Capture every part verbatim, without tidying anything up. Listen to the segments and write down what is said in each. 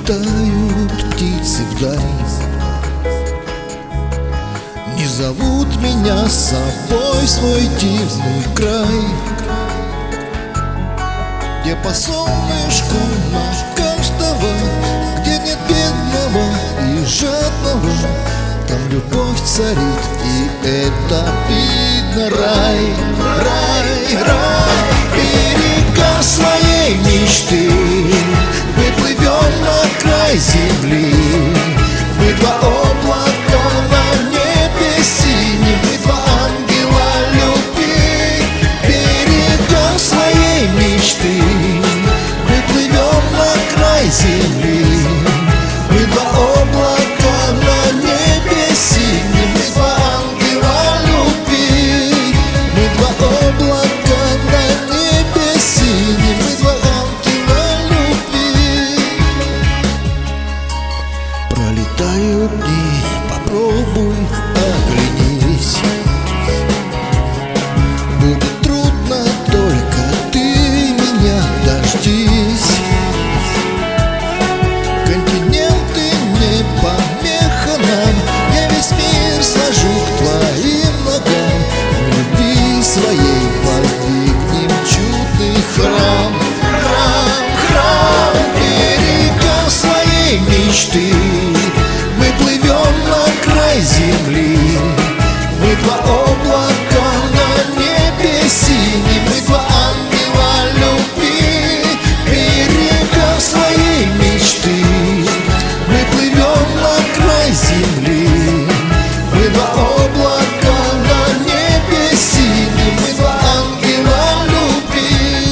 Пролетают птицы вдаль, не зовут меня с собой в свой дивный край, где по солнышку на каждого, где нет бедного и жадного, там любовь царит, и это видно рай, рай, рай. Берега своей мечты мы плывем на край земли, мы два облака на небе синем, мы два ангела любви. Берега своей мечты мы плывем на край земли, мы два облака на небе синем, мы два ангела любви. Мы два облака на небе синем, мы два ангела любви. Пролетают дни, попробуй оглянись. Будет трудно, только ты меня дождись. Континенты не помеха нам, я весь мир сложу к твоим ногам. В любви своей воздвигнем чудный храм, храм, храм. Берега своей мечты мы плывем на край земли, мы два облака на небе синем, мы два ангела любви. Берега своей мечты мы плывем на край земли, мы два облака на небе синем, мы два ангела любви.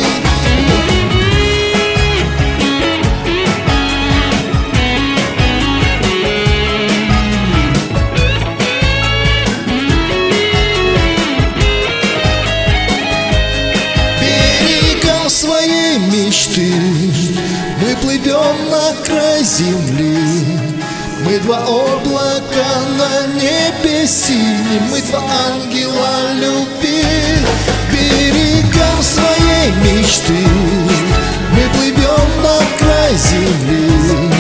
Берега своей мечты мы плывем на край земли, мы два облака на небе синем, мы два ангела любви. Берегам своей мечты мы плывем на край земли,